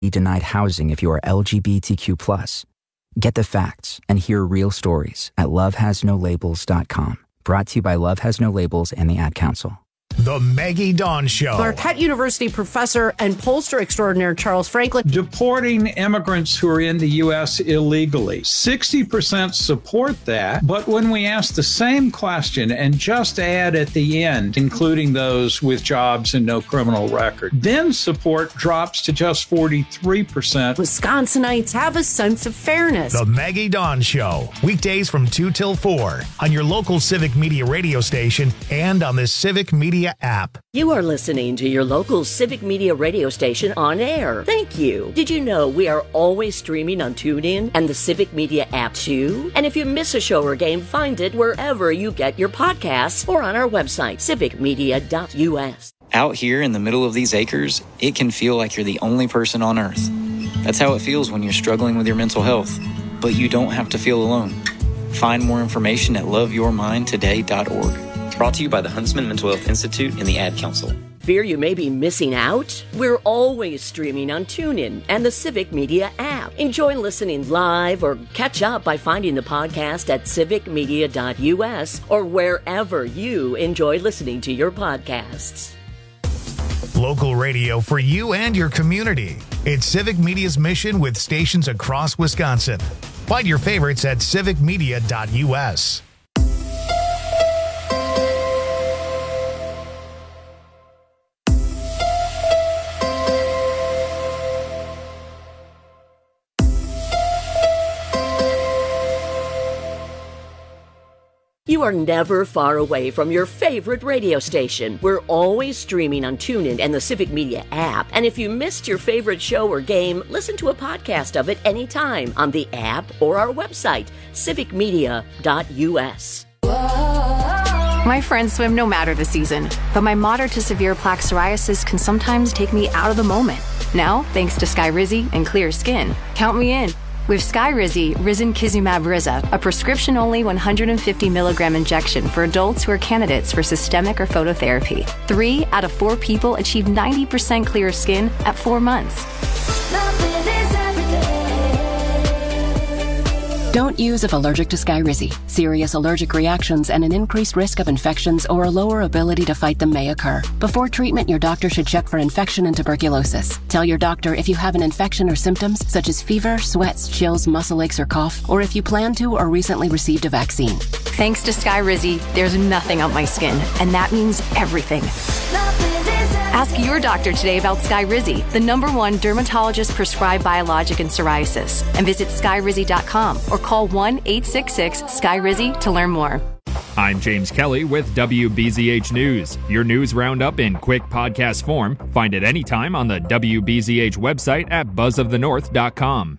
denied housing if you are LGBTQ+. Get the facts and hear real stories at lovehasnolabels.com. Brought to you by Love Has No Labels and the Ad Council. The Maggie Dawn Show. Marquette University professor and pollster extraordinaire Charles Franklin. Deporting immigrants who are in the U.S. illegally. 60% support that, but when we ask the same question and just add at the end, including those with jobs and no criminal record, then support drops to just 43%. Wisconsinites have a sense of fairness. The Maggie Dawn Show. Weekdays from 2 till 4 on your local Civic Media radio station and on the Civic Media app. You are listening to your local Civic Media radio station on air. Thank you. Did you know we are always streaming on TuneIn and the Civic Media app too? And if you miss a show or game, find it wherever you get your podcasts or on our website, civicmedia.us. Out here in the middle of these acres, it can feel like you're the only person on Earth. That's how it feels when you're struggling with your mental health. But you don't have to feel alone. Find more information at loveyourmindtoday.org. Brought to you by the Huntsman Mental Health Institute and the Ad Council. Fear you may be missing out? We're always streaming on TuneIn and the Civic Media app. Enjoy listening live or catch up by finding the podcast at civicmedia.us or wherever you enjoy listening to your podcasts. Local radio for you and your community. It's Civic Media's mission with stations across Wisconsin. Find your favorites at civicmedia.us. You are never far away from your favorite radio station. We're always streaming on TuneIn and the Civic Media app. And if you missed your favorite show or game, listen to a podcast of it anytime on the app or our website, civicmedia.us. My friends swim no matter the season, but my moderate to severe plaque psoriasis can sometimes take me out of the moment. Now, thanks to Skyrizi and clear skin, count me in. With Skyrizi, Risankizumab Riza, a prescription-only 150 milligram injection for adults who are candidates for systemic or phototherapy. 3 out of 4 people achieve 90% clear skin at 4 months. Don't use if allergic to Skyrizi. Serious allergic reactions and an increased risk of infections or a lower ability to fight them may occur. Before treatment, your doctor should check for infection and tuberculosis. Tell your doctor if you have an infection or symptoms such as fever, sweats, chills, muscle aches, or cough, or if you plan to or recently received a vaccine. Thanks to Skyrizi, there's nothing on my skin, and that means everything. Ask your doctor today about Skyrizi, the #1 dermatologist-prescribed biologic in psoriasis, and visit skyrizi.com or call 1-866-SKYRIZI to learn more. I'm James Kelly with WBZH News. Your news roundup in quick podcast form. Find it anytime on the WBZH website at buzzofthenorth.com.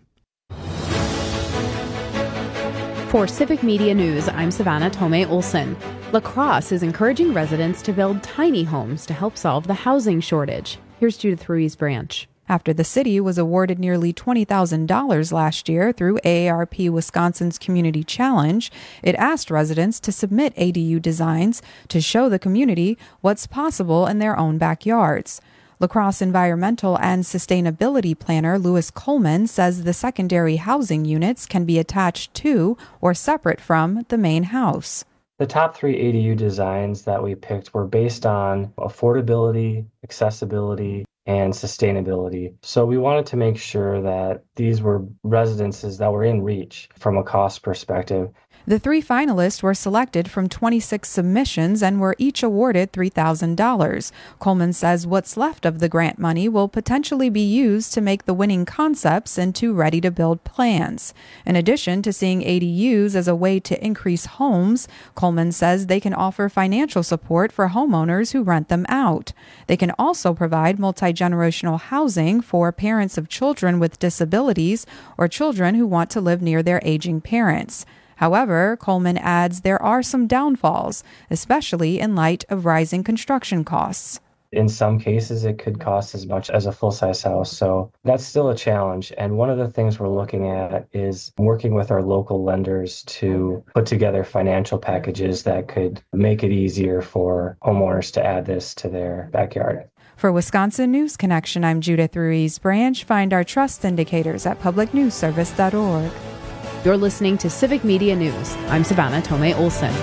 For Civic Media News, I'm Savannah Tomei Olson. La Crosse is encouraging residents to build tiny homes to help solve the housing shortage. Here's Judith Ruiz Branch. After the city was awarded nearly $20,000 last year through AARP Wisconsin's Community Challenge, it asked residents to submit ADU designs to show the community what's possible in their own backyards. La Crosse Environmental and Sustainability Planner Louis Coleman says the secondary housing units can be attached to or separate from the main house. The top 3 ADU designs that we picked were based on affordability, accessibility, and sustainability. So we wanted to make sure that these were residences that were in reach from a cost perspective. The 3 finalists were selected from 26 submissions and were each awarded $3,000. Coleman says what's left of the grant money will potentially be used to make the winning concepts into ready-to-build plans. In addition to seeing ADUs as a way to increase homes, Coleman says they can offer financial support for homeowners who rent them out. They can also provide multi-generational housing for parents of children with disabilities or children who want to live near their aging parents. However, Coleman adds there are some downfalls, especially in light of rising construction costs. In some cases, it could cost as much as a full-size house, so that's still a challenge. And one of the things we're looking at is working with our local lenders to put together financial packages that could make it easier for homeowners to add this to their backyard. For Wisconsin News Connection, I'm Judith Ruiz Branch. Find our trust indicators at publicnewsservice.org. You're listening to Civic Media News. I'm Savannah Tomei Olson.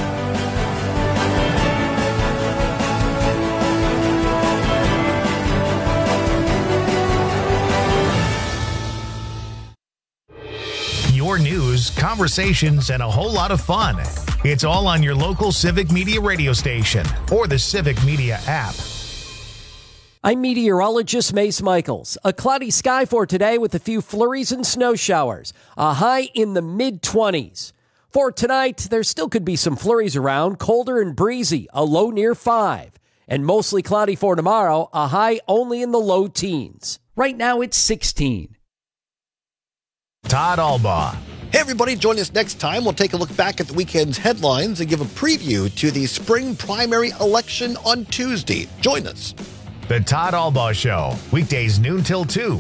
Your news, conversations, and a whole lot of fun. It's all on your local Civic Media radio station or the Civic Media app. I'm meteorologist Mace Michaels. A cloudy sky for today with a few flurries and snow showers. A high in the mid-20s. For tonight, there still could be some flurries around, colder and breezy, a low near 5. And mostly cloudy for tomorrow, a high only in the low teens. Right now, it's 16. Todd Albaugh. Hey everybody, join us next time. We'll take a look back at the weekend's headlines and give a preview to the spring primary election on Tuesday. Join us. The Todd Albaugh Show, weekdays noon till 2.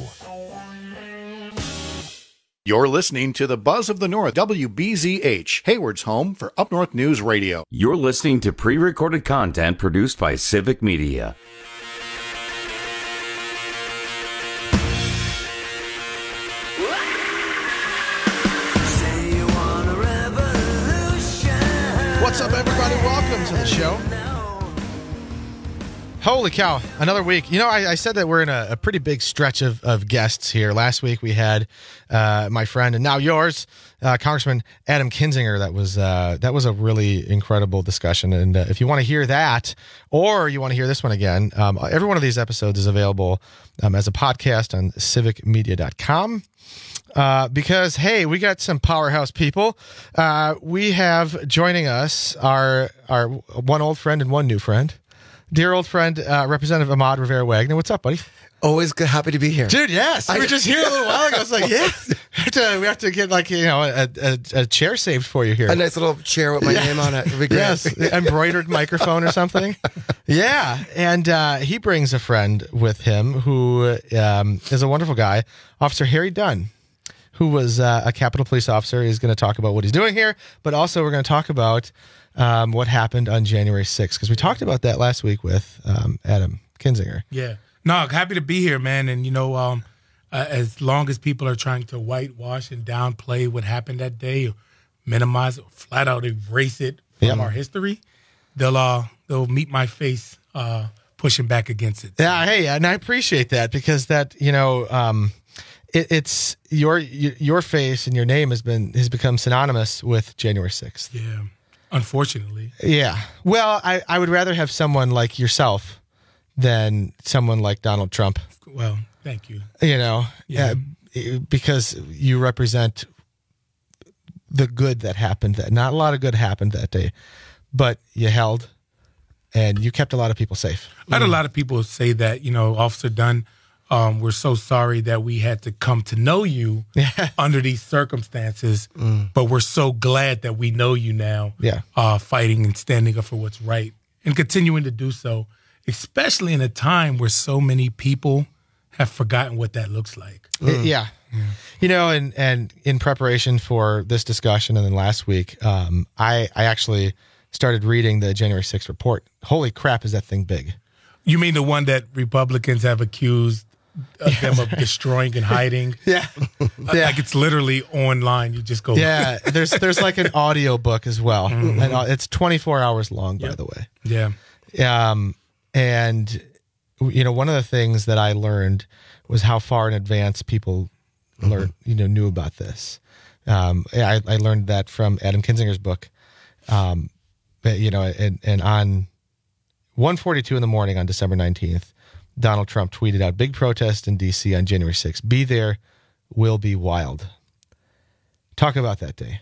You're listening to the Buzz of the North, WBZH, Hayward's home for Up North News Radio. You're listening to pre-recorded content produced by Civic Media. What's up, everybody? Welcome to the show. Holy cow, another week. You know, I said that we're in a pretty big stretch of guests here. Last week we had my friend and now yours, Congressman Adam Kinzinger. That was a really incredible discussion. And if you want to hear that, or you want to hear this one again, every one of these episodes is available as a podcast on civicmedia.com. Because, hey, we got some powerhouse people. We have joining us our one old friend and one new friend. Dear old friend, Representative Ahmad Rivera-Wagner. What's up, buddy? Always happy to be here. Dude, yes. We were just here a little while ago. I was like, yes. We have to get, like, you know, a chair saved for you here. A nice little chair with my name on it. It'd be great. Yes, embroidered microphone or something. Yeah, and he brings a friend with him who is a wonderful guy, Officer Harry Dunn, who was a Capitol Police officer. He's going to talk about what he's doing here, but also we're going to talk about what happened on January 6th, because we talked about that last week with Adam Kinzinger. Yeah. No, happy to be here, man. And, you know, as long as people are trying to whitewash and downplay what happened that day, or minimize it, or flat out erase it from our history, they'll meet my face pushing back against it. Yeah, hey, and I appreciate that, because that, you know, it's your face and your name has become synonymous with January 6th. Yeah, unfortunately. Yeah. Well, I would rather have someone like yourself than someone like Donald Trump. Well, thank you. You know, because you represent the good that happened. Not a lot of good happened that day, but you held and you kept a lot of people safe. I had a lot of people say that, you know, Officer Dunn, we're so sorry that we had to come to know you under these circumstances, but we're so glad that we know you now, fighting and standing up for what's right and continuing to do so, especially in a time where so many people have forgotten what that looks like. Yeah. You know, and in preparation for this discussion and then last week, I actually started reading the January 6th report. Holy crap, is that thing big? You mean the one that Republicans have accused them of destroying and hiding? Yeah. Like it's literally online. You just go. Yeah, there's like an audio book as well. And it's 24 hours long, by the way. Yeah. And, you know, one of the things that I learned was how far in advance people knew about this. I learned that from Adam Kinzinger's book. You know, and on 1:42 in the morning on December 19th, Donald Trump tweeted out, "Big protest in D.C. on January 6th. Be there, will be wild." Talk about that day.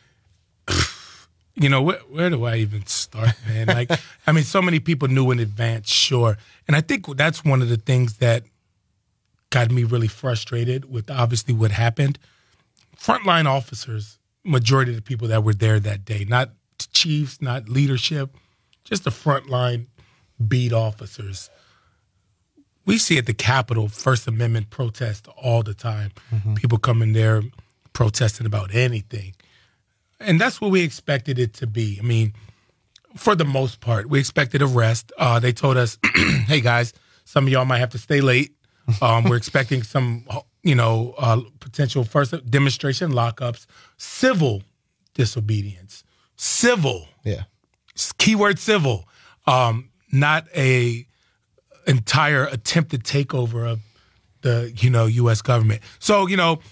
You know, where do I even start, man? Like, I mean, so many people knew in advance, sure. And I think that's one of the things that got me really frustrated with obviously what happened. Frontline officers, majority of the people that were there that day, not chiefs, not leadership, just the frontline beat officers. We see at the Capitol First Amendment protest all the time. People come in there protesting about anything. And that's what we expected it to be. I mean, for the most part, we expected arrest. They told us, hey, guys, Some of y'all might have to stay late. We're expecting some, potential first demonstration lockups, civil disobedience, civil. Yeah. Keyword civil. Not a entire attempted takeover of the, U.S. government. So,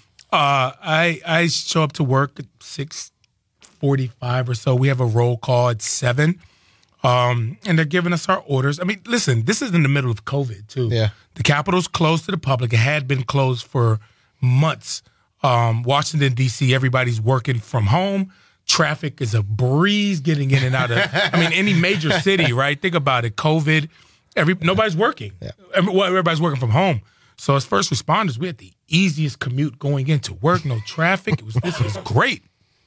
I show up to work at 6:45 or so. We have a roll call at 7. And they're giving us our orders. I mean, listen, this is in the middle of COVID, too. Yeah. The Capitol's closed to the public. It had been closed for months. Washington, D.C., everybody's working from home. Traffic is a breeze getting in and out of, any major city, right? Think about it. COVID, nobody's working. Yeah. Everybody's working from home. So as first responders, we had the easiest commute going into work, no traffic. This was great.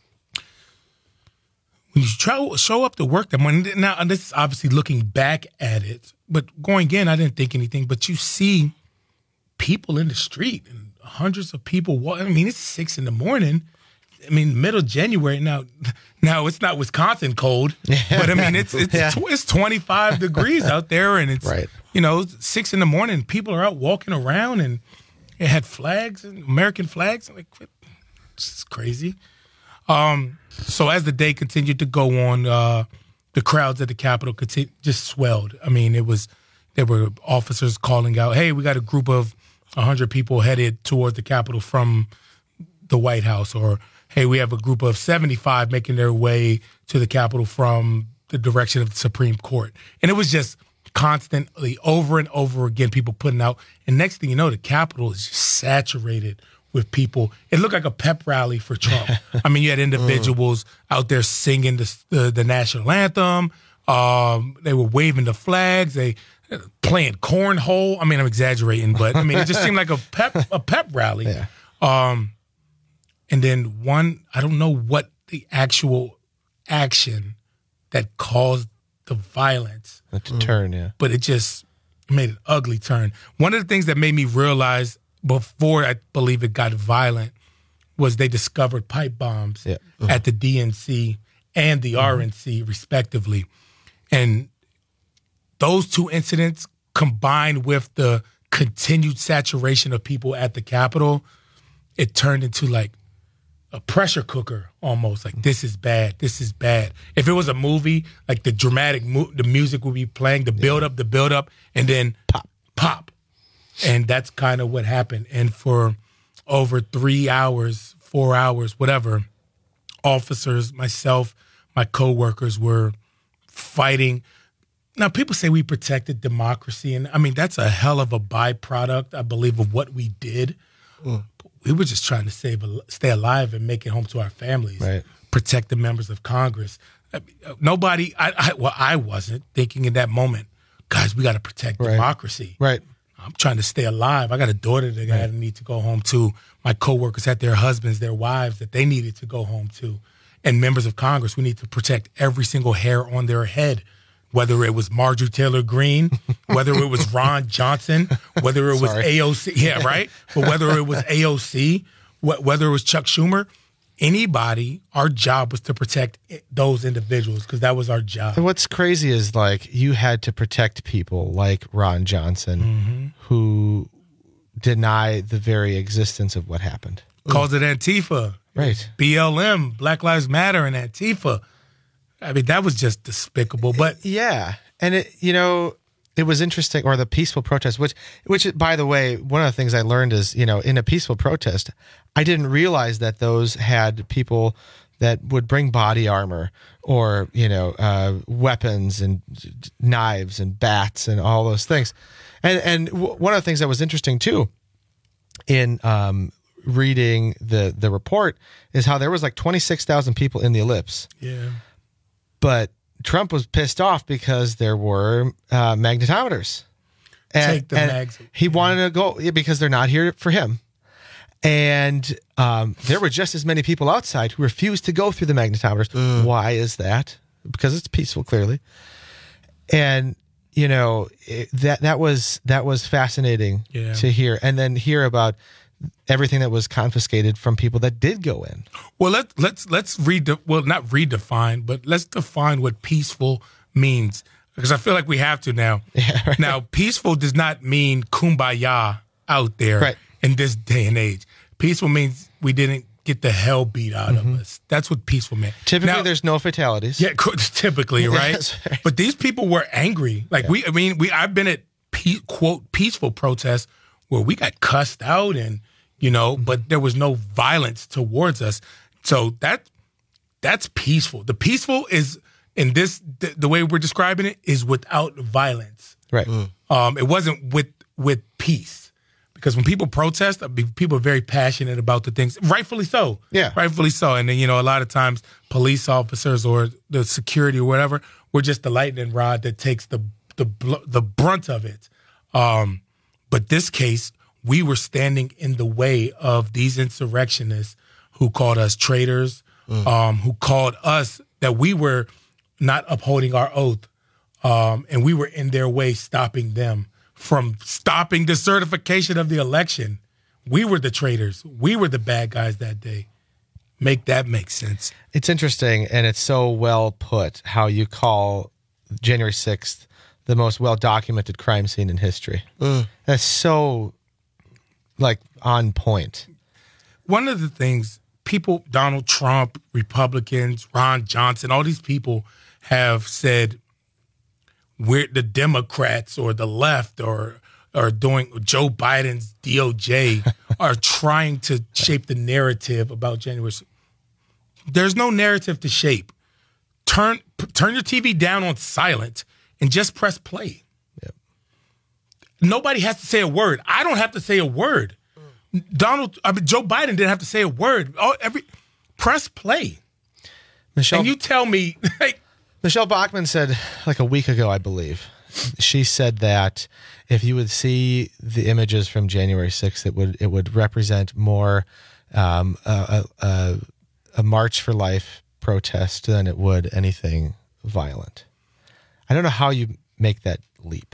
When you show up to work that morning, now, and this is obviously looking back at it, but going in, I didn't think anything, but you see people in the street and hundreds of people walking. It's 6 a.m. Middle of January. Now it's not Wisconsin cold, but it's 25 degrees out there, and it's, 6 a.m. People are out walking around, and it had flags, and American flags. I'm like, this is crazy. So as the day continued to go on, the crowds at the Capitol just swelled. There were officers calling out, hey, we got a group of 100 people headed towards the Capitol from the White House, or, hey, we have a group of 75 making their way to the Capitol from the direction of the Supreme Court. And it was just constantly over and over again, people putting out. And next thing you know, the Capitol is just saturated with people. It looked like a pep rally for Trump. You had individuals out there singing the national anthem. They were waving the flags. They playing cornhole. I'm exaggerating, but it just seemed like a pep rally. Yeah. And then I don't know what the actual action that caused the violence. To turn, yeah. But it just made an ugly turn. One of the things that made me realize before I believe it got violent was they discovered pipe bombs at the DNC and the RNC, respectively. And those two incidents, combined with the continued saturation of people at the Capitol, it turned into like a pressure cooker almost. Like, this is bad. This is bad. If it was a movie, like the dramatic, the music would be playing, the build up, and then pop. And that's kind of what happened. And for over 3 hours, 4 hours, whatever, officers, myself, my coworkers were fighting. Now, people say we protected democracy. And that's a hell of a byproduct, I believe, of what we did. We were just trying to stay alive and make it home to our families, protect the members of Congress. Nobody, I wasn't thinking in that moment, guys, we got to protect democracy. Right. I'm trying to stay alive. I got a daughter that I need to go home to. My coworkers had their husbands, their wives that they needed to go home to. And members of Congress, we need to protect every single hair on their head, whether it was Marjorie Taylor Greene, whether it was Ron Johnson, whether it was AOC, but whether it was AOC, whether it was Chuck Schumer, anybody, our job was to protect those individuals because that was our job. And what's crazy is, like, you had to protect people like Ron Johnson who deny the very existence of what happened. Calls it Antifa. Right. BLM, Black Lives Matter, and Antifa. That was just despicable. But yeah. And it was interesting, or the peaceful protest, which, by the way, one of the things I learned is, in a peaceful protest, I didn't realize that those had people that would bring body armor or, weapons and knives and bats and all those things. And one of the things that was interesting too, in reading the report, is how there was like 26,000 people in the ellipse. Yeah. But Trump was pissed off because there were magnetometers. Take the mags. He wanted to go because they're not here for him. And there were just as many people outside who refused to go through the magnetometers. Why is that? Because it's peaceful, clearly. And that was fascinating to hear, and then hear about everything that was confiscated from people that did go in. Well, let's not redefine, but let's define what peaceful means. because I feel like we have to now. Yeah, right. Now, peaceful does not mean kumbaya out there in this day and age. Peaceful means we didn't get the hell beat out of us. That's what peaceful meant. Typically, now, there's no fatalities. Yeah, typically, right? Right. But these people were angry. Like I've been at quote peaceful protests where we got cussed out and but there was no violence towards us. So that's peaceful. The peaceful is in this the way we're describing it is without violence. Right. It wasn't with peace. Because when people protest, people are very passionate about the things, rightfully so. Yeah. Rightfully so. And then, a lot of times police officers or the security or whatever, we're just the lightning rod that takes the brunt of it. But this case, we were standing in the way of these insurrectionists who called us traitors, who called us that we were not upholding our oath. And we were in their way stopping them from stopping the certification of the election. We were the traitors. We were the bad guys that day. Make that make sense. It's interesting, and it's so well put how you call January 6th the most well-documented crime scene in history. That's so, on point. One of the things people, Donald Trump, Republicans, Ron Johnson, all these people have said, we're the Democrats or the left or doing Joe Biden's DOJ are trying to shape the narrative about January 6th. There's no narrative to shape. Turn your TV down on silent and just press play. Yep. Nobody has to say a word. I don't have to say a word. Joe Biden didn't have to say a word. Press play. Michelle, and you tell me, Michelle Bachmann said a week ago, I believe, she said that if you would see the images from January 6th, it would represent more a March for Life protest than it would anything violent. I don't know how you make that leap.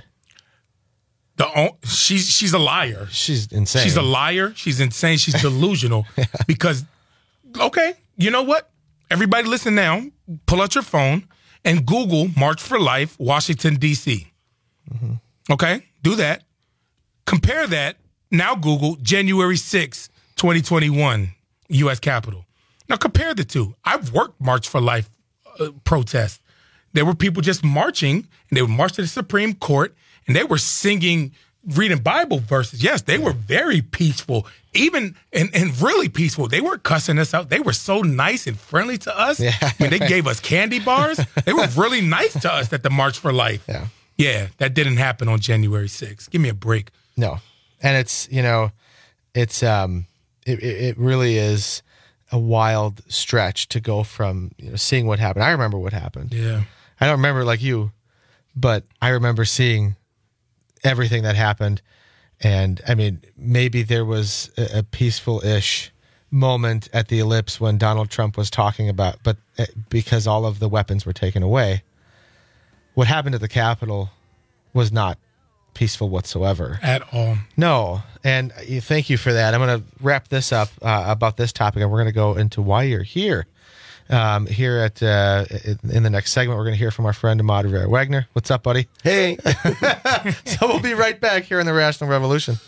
She's a liar. She's insane. She's a liar. She's insane. She's delusional. Because, okay, you know what? Everybody listen now. Pull out your phone and Google March for Life, Washington, D.C. Okay? Do that. Compare that. Now Google January 6, 2021, U.S. Capitol. Now compare the two. I've worked March for Life protests. There were people just marching, and they would march to the Supreme Court, and they were singing, reading Bible verses. Yes, they were very peaceful, even and really peaceful. They weren't cussing us out. They were so nice and friendly to us. Yeah. I mean, they gave us candy bars. They were really nice to us at the March for Life. Yeah, that didn't happen on January 6th. Give me a break. No. And it's, it really is a wild stretch to go from seeing what happened. I remember what happened. Yeah. I don't remember like you, but I remember seeing everything that happened. And I mean, maybe there was a peaceful-ish moment at the ellipse when Donald Trump was talking about, but because all of the weapons were taken away, what happened at the Capitol was not peaceful whatsoever. At all. No. And thank you for that. I'm going to wrap this up about this topic, and we're going to go into why you're here. Here at in the next segment, we're going to hear from our friend Ahmad Rivera-Wagner. What's up, buddy? Hey. So we'll be right back here in the Rational Revolution.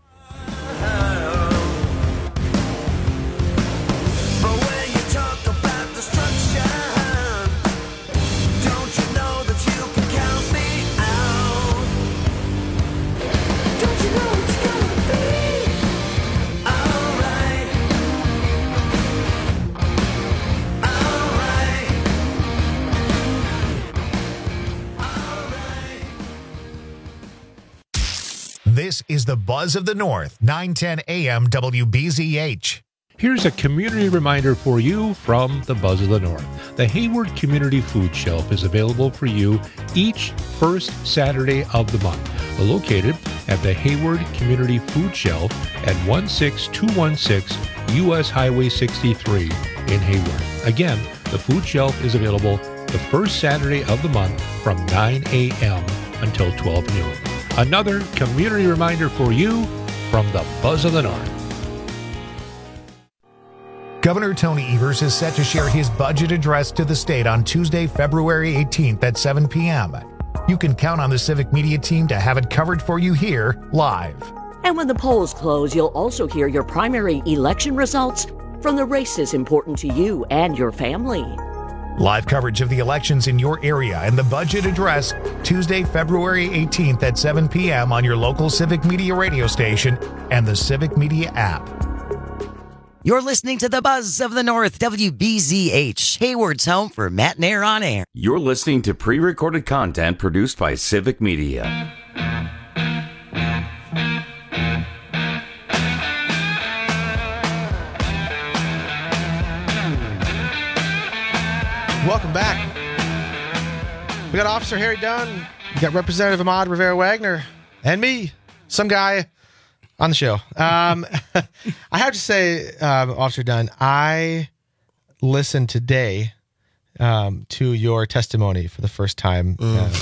This is the Buzz of the North, 910 AM WBZH. Here's a community reminder for you from the Buzz of the North. The Hayward Community Food Shelf is available for you each first Saturday of the month. Located at the Hayward Community Food Shelf at 16216 U.S. Highway 63 in Hayward. Again, the food shelf is available the first Saturday of the month from 9 a.m. until 12 noon. Another community reminder for you from the Buzz of the North. Governor Tony Evers is set to share his budget address to the state on Tuesday, February 18th at 7 p.m. You can count on the Civic Media team to have it covered for you here live. And when the polls close, you'll also hear your primary election results from the races important to you and your family. Live coverage of the elections in your area and the budget address Tuesday, February 18th at 7 p.m. on your local Civic Media radio station and the Civic Media app. You're listening to the Buzz of the North, WBZH, Hayward's home for Matt and Air on Air. You're listening to pre-recorded content produced by Civic Media. Welcome back. We got Officer Harry Dunn. We got Representative Ahmad Rivera-Wagner. And me, some guy on the show. I have to say, Officer Dunn, I listened today to your testimony for the first time.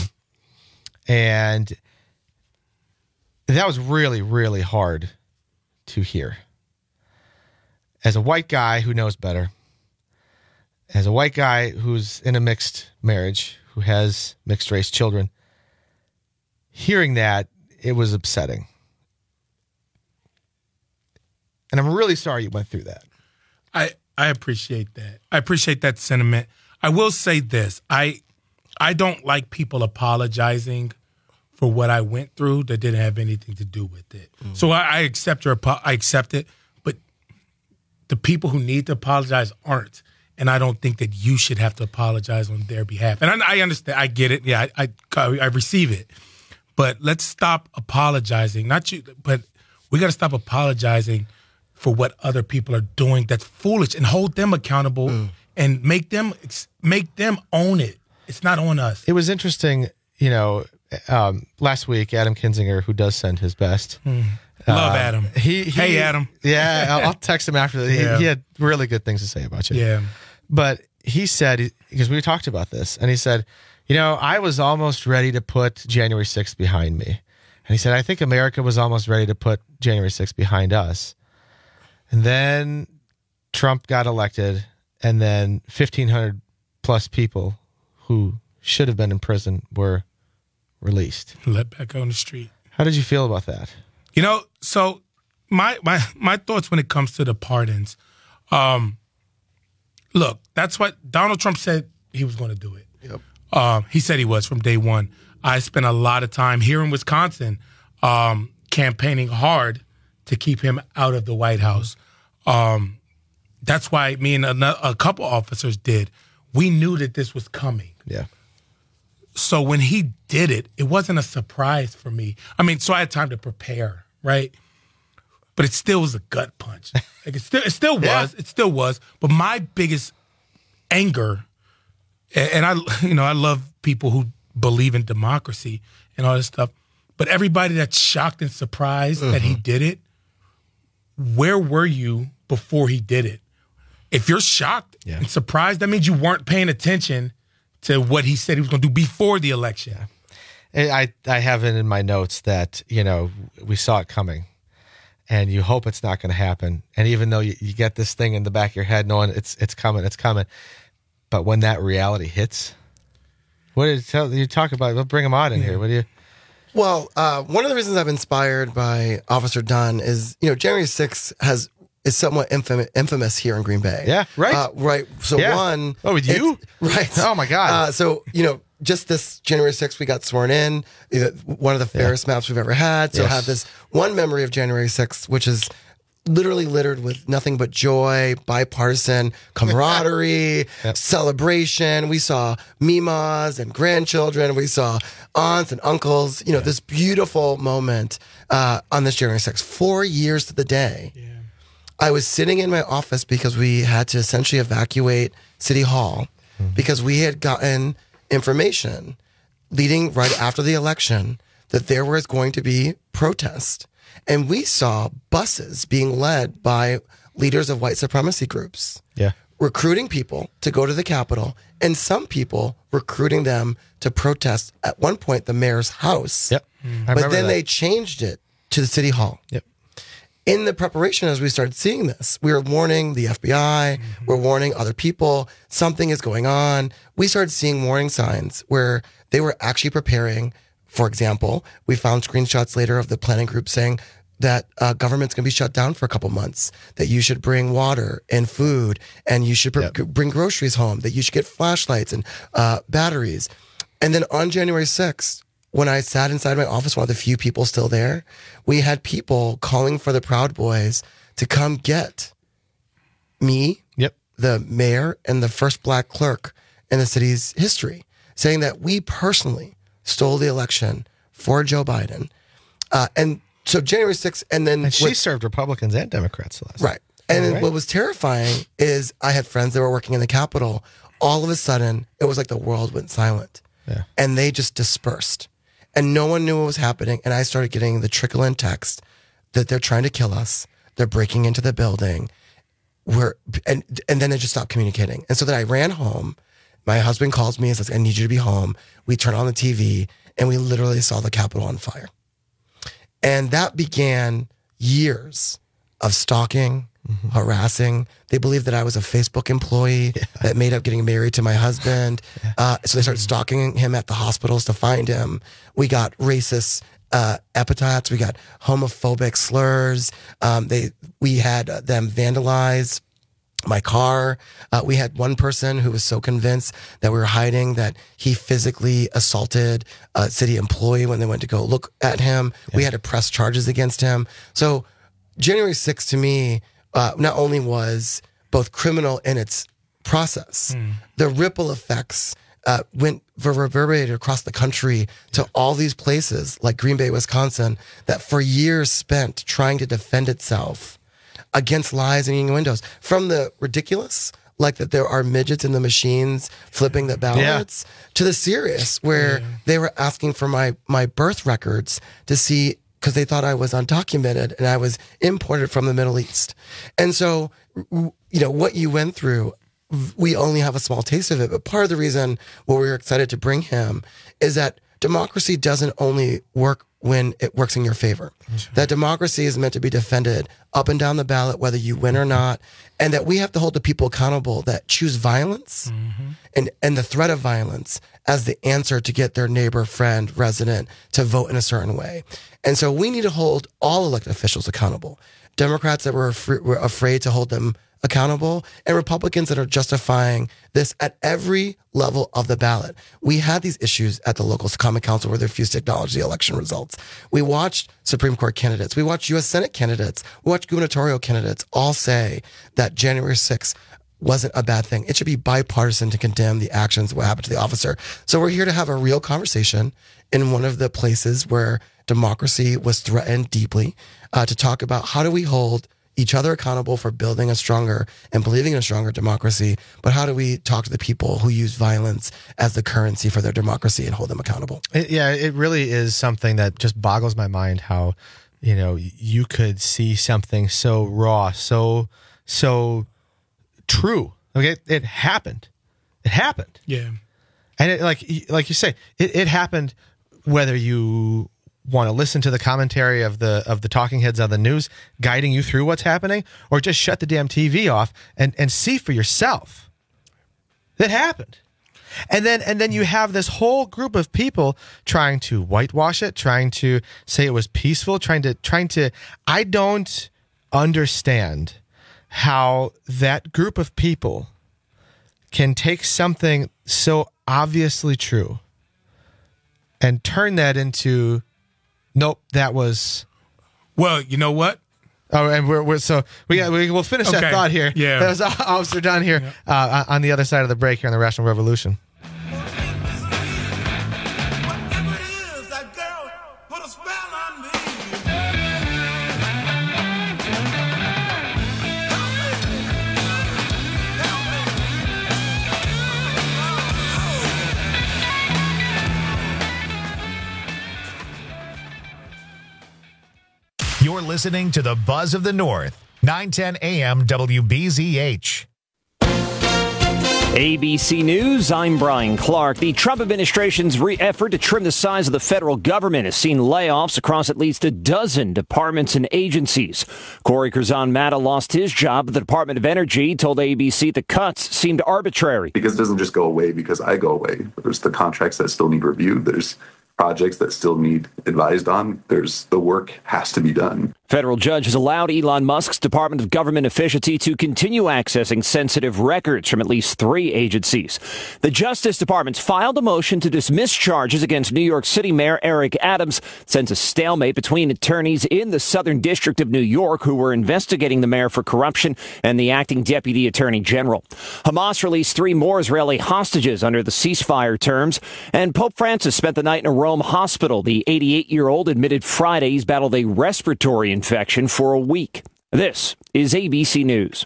And that was really, really hard to hear. As a white guy who knows better, as a white guy who's in a mixed marriage, who has mixed race children, hearing that, it was upsetting. And I'm really sorry you went through that. I appreciate that. I appreciate that sentiment. I will say this. I don't like people apologizing for what I went through that didn't have anything to do with it. So I accept I accept it, but the people who need to apologize aren't. And I don't think that you should have to apologize on their behalf. And I understand. I get it. Yeah, I receive it. But let's stop apologizing. Not you, but we got to stop apologizing for what other people are doing that's foolish, and hold them accountable and make them own it. It's not on us. It was interesting, last week, Adam Kinzinger, who does send his best. Love Adam. Hey, Adam. Yeah, I'll text him after that. He had really good things to say about you. Yeah. But he said, because we talked about this, and he said, I was almost ready to put January 6th behind me. And he said, I think America was almost ready to put January 6th behind us. And then Trump got elected, and then 1,500 plus people who should have been in prison were released. Let back on the street. How did you feel about that? So my thoughts when it comes to the pardons, look, that's what Donald Trump said he was going to do it. Yep. He said he was from day one. I spent a lot of time here in Wisconsin campaigning hard to keep him out of the White House. That's why me and a couple officers did. We knew that this was coming. Yeah. So when he did it, it wasn't a surprise for me. I mean, so I had time to prepare, right? But it still was a gut punch. Like it still was. It still was. But my biggest anger, and I love people who believe in democracy and all this stuff, but everybody that's shocked and surprised that he did it, where were you before he did it? If you're shocked and surprised, that means you weren't paying attention to what he said he was going to do before the election. Yeah. I have it in my notes that, we saw it coming, and you hope it's not going to happen. And even though you get this thing in the back of your head knowing it's coming. But when that reality hits, what did you talk about? We'll bring him on in here. What do you... Well, one of the reasons I'm inspired by Officer Dunn is, January 6th is somewhat infamous here in Green Bay. Yeah, right. Right. So one... Oh, with you? Right. Oh, my God. So, just this January 6th, we got sworn in. One of the fairest maps we've ever had. So I have this one memory of January 6th, which is literally littered with nothing but joy, bipartisan camaraderie, celebration. We saw mimas and grandchildren. We saw aunts and uncles. This beautiful moment on this January 6th. 4 years to the day. Yeah. I was sitting in my office because we had to essentially evacuate City Hall because we had gotten information leading right after the election that there was going to be protest. And we saw buses being led by leaders of white supremacy groups, recruiting people to go to the Capitol, and some people recruiting them to protest at one point the mayor's house. Yep. But then they changed it to the City Hall. Yep. In the preparation, as we started seeing this, we were warning the FBI, we're warning other people, something is going on. We started seeing warning signs where They were actually preparing. For example, we found screenshots later of the planning group saying that government's going to be shut down for a couple months, that you should bring water and food, and you should bring groceries home, that you should get flashlights and batteries. And then on January 6th, when I sat inside my office, one of the few people still there, we had people calling for the Proud Boys to come get me, the mayor, and the first black clerk in the city's history, saying that we personally stole the election for Joe Biden. And so January 6th, and then... she served Republicans and Democrats last. Right. And then what was terrifying is I had friends that were working in the Capitol. All of a sudden, it was like the world went silent. Yeah. And they just dispersed. And no one knew what was happening. And I started getting the trickle-in text that they're trying to kill us. They're breaking into the building. And then they just stopped communicating. And so then I ran home. My husband calls me and says, I need you to be home. We turn on the TV, and we literally saw the Capitol on fire. And that began years of stalking, harassing. They believed that I was a Facebook employee that made up getting married to my husband. So they started stalking him at the hospitals to find him. We got racist epithets. We got homophobic slurs. We had them vandalize my car. We had one person who was so convinced that we were hiding that he physically assaulted a city employee when they went to go look at him. We had to press charges against him. So January 6th to me, not only was both criminal in its process, the ripple effects went reverberated across the country to all these places like Green Bay, Wisconsin, that for years spent trying to defend itself against lies and innuendos, from the ridiculous, like that there are midgets in the machines flipping the ballots, to the serious, where they were asking for my birth records to see, because they thought I was undocumented and I was imported from the Middle East. And so, what you went through, we only have a small taste of it. But part of the reason why we were excited to bring him is that democracy doesn't only work when it works in your favor. That democracy is meant to be defended up and down the ballot, whether you win or not, and that we have to hold the people accountable that choose violence and the threat of violence as the answer to get their neighbor, friend, resident to vote in a certain way. And so we need to hold all elected officials accountable. Democrats that were afraid to hold them accountable, and Republicans that are justifying this at every level of the ballot. We had these issues at the local common council where they refused to acknowledge the election results. We watched Supreme Court candidates. We watched U.S. Senate candidates. We watched gubernatorial candidates all say that January 6th wasn't a bad thing. It should be bipartisan to condemn the actions of what happened to the officer. So we're here to have a real conversation in one of the places where democracy was threatened deeply, to talk about how do we hold each other accountable for building a stronger and believing in a stronger democracy, but how do we talk to the people who use violence as the currency for their democracy and hold them accountable? It really is something that just boggles my mind how, you could see something so raw, so true. Okay, it happened. It happened. Yeah. And it, like you say, it happened whether you want to listen to the commentary of the talking heads on the news guiding you through what's happening, or just shut the damn TV off and see for yourself. It happened. And then you have this whole group of people trying to whitewash it, trying to say it was peaceful, trying to I don't understand how that group of people can take something so obviously true and turn that into, nope, that was. Well, you know what? Oh, and we'll finish that thought here. Yeah, that was Officer Dunn here on the other side of the break here on the Rational Revolution. You're listening to the Buzz of the North, 910 AM WBZH. ABC News, I'm Brian Clark. The Trump administration's effort to trim the size of the federal government has seen layoffs across at least a dozen departments and agencies. Corey Curzon-Matta lost his job at the Department of Energy, told ABC the cuts seemed arbitrary. Because it doesn't just go away because I go away. There's the contracts that still need reviewed. There's projects that still need advised on. There's the work has to be done. Federal judge has allowed Elon Musk's Department of Government Efficiency to continue accessing sensitive records from at least 3 agencies. The Justice Department's filed a motion to dismiss charges against New York City Mayor Eric Adams, sends a stalemate between attorneys in the Southern District of New York who were investigating the mayor for corruption and the acting deputy attorney general. Hamas released 3 more Israeli hostages under the ceasefire terms, and Pope Francis spent the night in a Rome hospital. The 88-year-old admitted Friday he's battled a respiratory infection for a week. This is ABC News.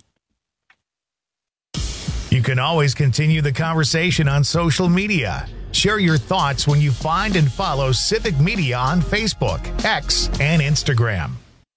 You can always continue the conversation on social media. Share your thoughts when you find and follow Civic Media on Facebook, X, and Instagram.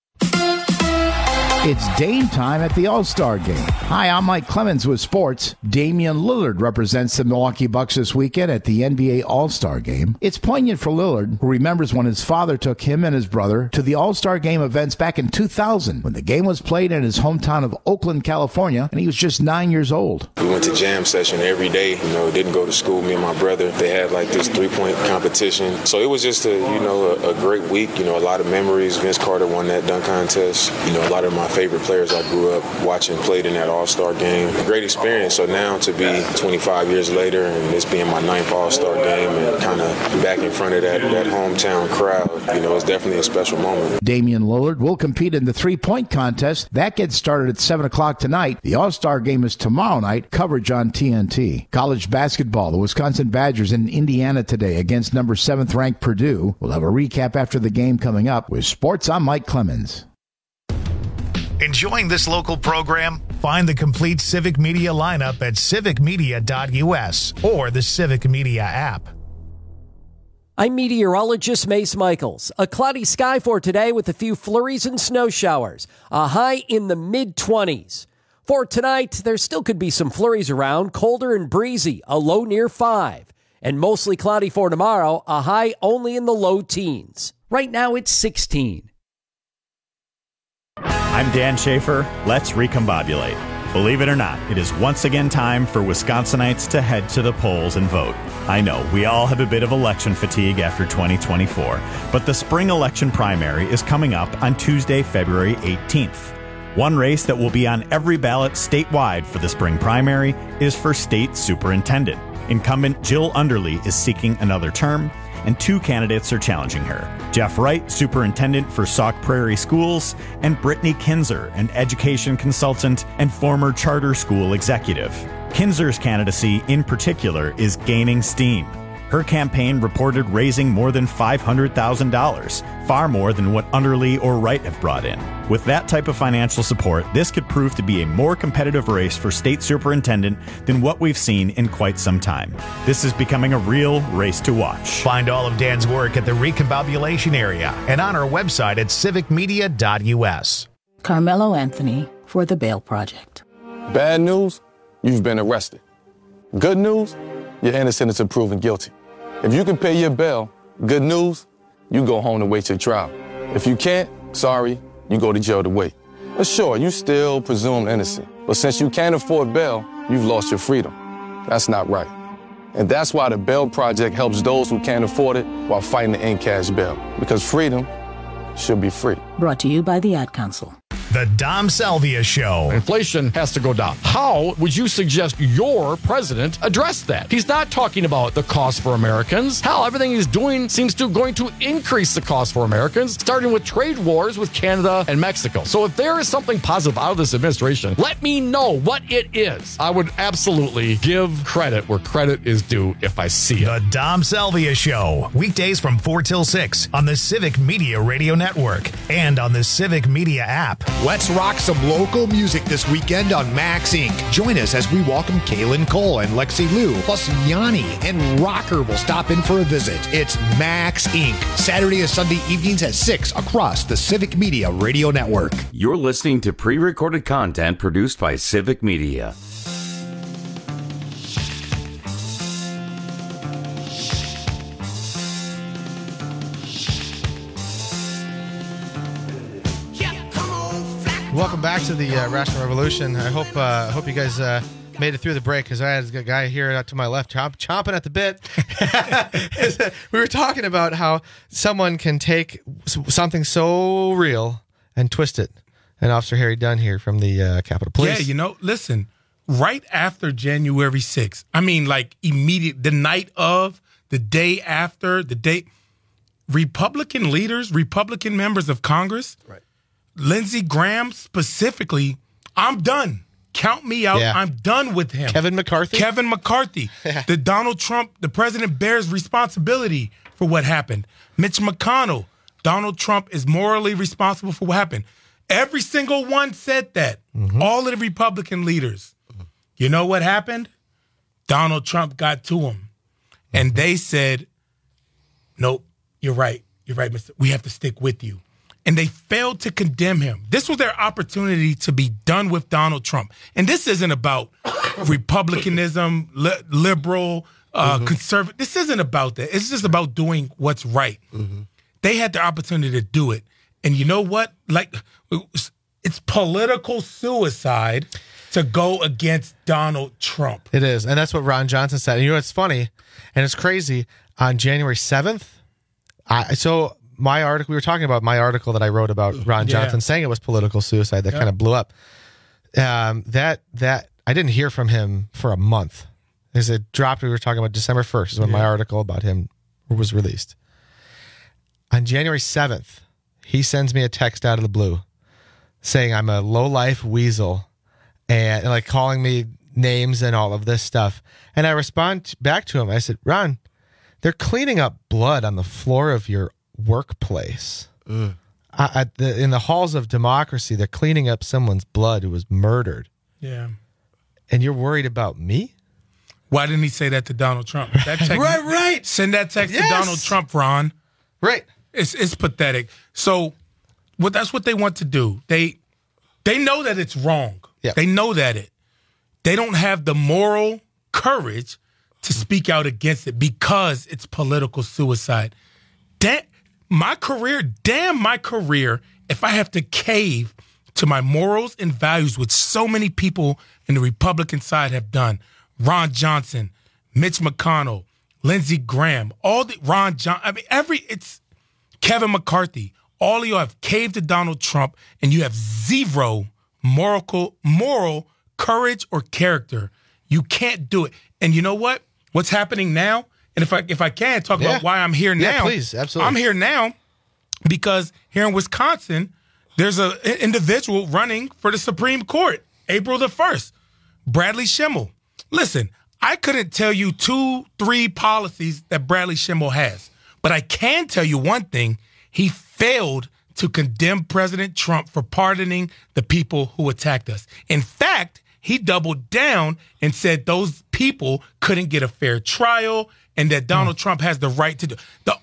It's Dame time at the All-Star Game. Hi, I'm Mike Clemens with sports. Damian Lillard represents the Milwaukee Bucks this weekend at the NBA All-Star Game. It's poignant for Lillard, who remembers when his father took him and his brother to the All-Star Game events back in 2000, when the game was played in his hometown of Oakland, California, and he was just 9 years old. We went to jam session every day. Didn't go to school. Me and my brother, they had like this 3-point competition. So it was just a great week. A lot of memories. Vince Carter won that dunk contest. A lot of my favorite players I grew up watching played in that All-Star game. Great experience. So now to be 25 years later and this being my 9th All-Star game and kind of back in front of that hometown crowd, it's definitely a special moment. Damian Lillard will compete in the 3-point contest. That gets started at 7 o'clock tonight. The All-Star game is tomorrow night. Coverage on TNT. College basketball. The Wisconsin Badgers in Indiana today against number 7th ranked Purdue. We'll have a recap after the game coming up. With sports, I'm Mike Clemens. Enjoying this local program? Find the complete Civic Media lineup at civicmedia.us or the Civic Media app. I'm meteorologist Mace Michaels. A cloudy sky for today with a few flurries and snow showers. A high in the mid-20s. For tonight, there still could be some flurries around, colder and breezy, a low near 5. And mostly cloudy for tomorrow, a high only in the low teens. Right now, it's 16. I'm Dan Schaefer. Let's recombobulate. Believe it or not, it is once again time for Wisconsinites to head to the polls and vote. I know, we all have a bit of election fatigue after 2024, but the spring election primary is coming up on Tuesday, February 18th. One race that will be on every ballot statewide for the spring primary is for state superintendent. Incumbent Jill Underly is seeking another term, and 2 candidates are challenging her. Jeff Wright, superintendent for Sauk Prairie Schools, and Brittany Kinzer, an education consultant and former charter school executive. Kinzer's candidacy, in particular, is gaining steam. Her campaign reported raising more than $500,000, far more than what Underly or Wright have brought in. With that type of financial support, this could prove to be a more competitive race for state superintendent than what we've seen in quite some time. This is becoming a real race to watch. Find all of Dan's work at the Recombobulation area and on our website at civicmedia.us. Carmelo Anthony for the Bail Project. Bad news, you've been arrested. Good news, you're innocent until proven guilty. If you can pay your bail, good news, you go home to wait your trial. If you can't, sorry, you go to jail to wait. But sure, you still presumed innocent. But since you can't afford bail, you've lost your freedom. That's not right. And that's why the Bail Project helps those who can't afford it while fighting to end cash bail. Because freedom should be free. Brought to you by the Ad Council. The Dom Salvia Show. Inflation has to go down. How would you suggest your president address that? He's not talking about the cost for Americans. Hell, everything he's doing seems to going to increase the cost for Americans, starting with trade wars with Canada and Mexico. So if there is something positive out of this administration, let me know what it is. I would absolutely give credit where credit is due if I see it. The Dom Salvia Show. Weekdays from 4 till 6 on the Civic Media Radio Network and on the Civic Media app. Let's rock some local music this weekend on Max Inc. Join us as we welcome Kaylin Cole and Lexi Liu, plus Yanni and Rocker will stop in for a visit. It's Max Inc. Saturday and Sunday evenings at 6 across the Civic Media Radio Network. You're listening to pre-recorded content produced by Civic Media. Welcome back to the Rational Revolution. I hope you guys made it through the break, because I had a guy here to my left chomping at the bit. We were talking about how someone can take something so real and twist it. And Officer Harry Dunn here from the Capitol Police. Yeah, listen, right after January 6th, I mean, like immediate, the night of, the day after, the day, Republican leaders, Republican members of Congress, right. Lindsey Graham specifically, I'm done. Count me out. Yeah. I'm done with him. Kevin McCarthy. The Donald Trump, the president bears responsibility for what happened. Mitch McConnell, Donald Trump is morally responsible for what happened. Every single one said that. Mm-hmm. All of the Republican leaders. You know what happened? Donald Trump got to him. And they said, nope, you're right. You're right, mister. We have to stick with you. And they failed to condemn him. This was their opportunity to be done with Donald Trump. And this isn't about republicanism, liberal, conservative. This isn't about that. It's just about doing what's right. Mm-hmm. They had the opportunity to do it. And you know what? Like, it's political suicide to go against Donald Trump. It is. And that's what Ron Johnson said. And you know what's funny? And it's crazy. On January 7th, my article, we were talking about my article that I wrote about Ron Johnson saying it was political suicide that kind of blew up. That I didn't hear from him for a month. As it dropped, we were talking about December 1st is when my article about him was released. On January 7th, he sends me a text out of the blue saying I'm a low-life weasel and like calling me names and all of this stuff. And I respond back to him. I said, Ron, they're cleaning up blood on the floor of your workplace. In the halls of democracy, they're cleaning up someone's blood who was murdered. Yeah. And you're worried about me? Why didn't he say that to Donald Trump? That text, right. Send that text to Donald Trump, Ron. Right. It's pathetic. So that's what they want to do. They know that it's wrong. Yeah. They know that they don't have the moral courage to speak out against it because it's political suicide. Damn my career if I have to cave to my morals and values, which so many people in the Republican side have done. Ron Johnson, Mitch McConnell, Lindsey Graham, it's Kevin McCarthy. All of you have caved to Donald Trump, and you have zero moral courage or character. You can't do it. And you know what? What's happening now? And if I can talk about why I'm here now. Yeah, please, absolutely. I'm here now because here in Wisconsin, there's an individual running for the Supreme Court, April the 1st, Bradley Schimmel. Listen, I couldn't tell you 2-3 policies that Bradley Schimmel has, but I can tell you one thing. He failed to condemn President Trump for pardoning the people who attacked us. In fact, he doubled down and said those people couldn't get a fair trial and that Donald Trump has the right to do.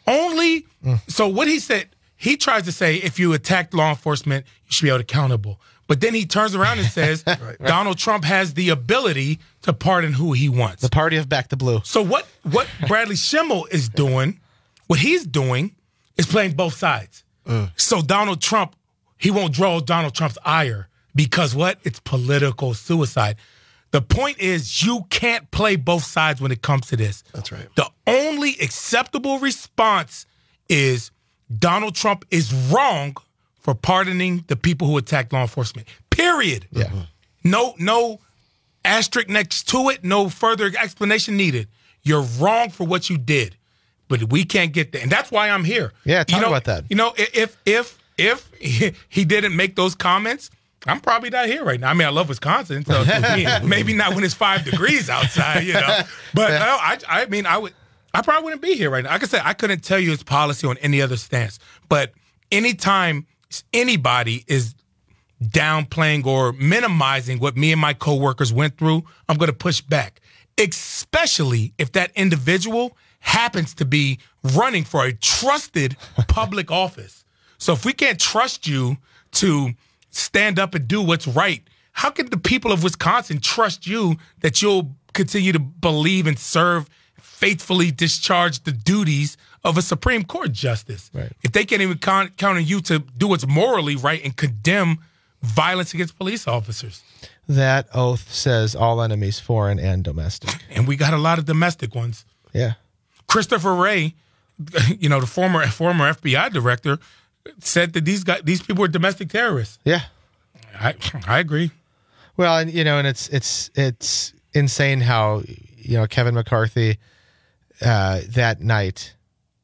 So what he said, he tries to say if you attack law enforcement, you should be held accountable. But then he turns around and says Donald Trump has the ability to pardon who he wants. The party of back the blue. So what Bradley Schimmel is doing, what he's doing is playing both sides. So Donald Trump, he won't draw Donald Trump's ire because what? It's political suicide. The point is you can't play both sides when it comes to this. That's right. The only acceptable response is Donald Trump is wrong for pardoning the people who attacked law enforcement. Period. Yeah. No asterisk next to it. No further explanation needed. You're wrong for what you did, but we can't get there, and that's why I'm here. Yeah, talk about that. You know, if he didn't make those comments, I'm probably not here right now. I mean, I love Wisconsin, so maybe not when it's 5 degrees outside, you know. But I mean, I probably wouldn't be here right now. Like I said, I couldn't tell you his policy on any other stance. But anytime anybody is downplaying or minimizing what me and my coworkers went through, I'm going to push back, especially if that individual happens to be running for a trusted public office. So if we can't trust you to stand up and do what's right, how can the people of Wisconsin trust you that you'll continue to believe and serve, faithfully discharge the duties of a Supreme Court justice? Right. If they can't even count on you to do what's morally right and condemn violence against police officers. That oath says all enemies, foreign and domestic. And we got a lot of domestic ones. Yeah. Christopher Wray, the former FBI director, said that these people were domestic terrorists. Yeah. I agree. Well, and and it's insane how Kevin McCarthy that night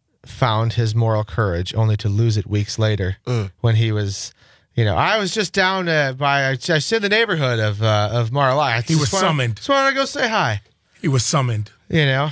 found his moral courage only to lose it weeks later when he was. I was just down by I sit in the neighborhood of Mar-a-Lago. He was summoned. Just wanted to go say hi. He was summoned. And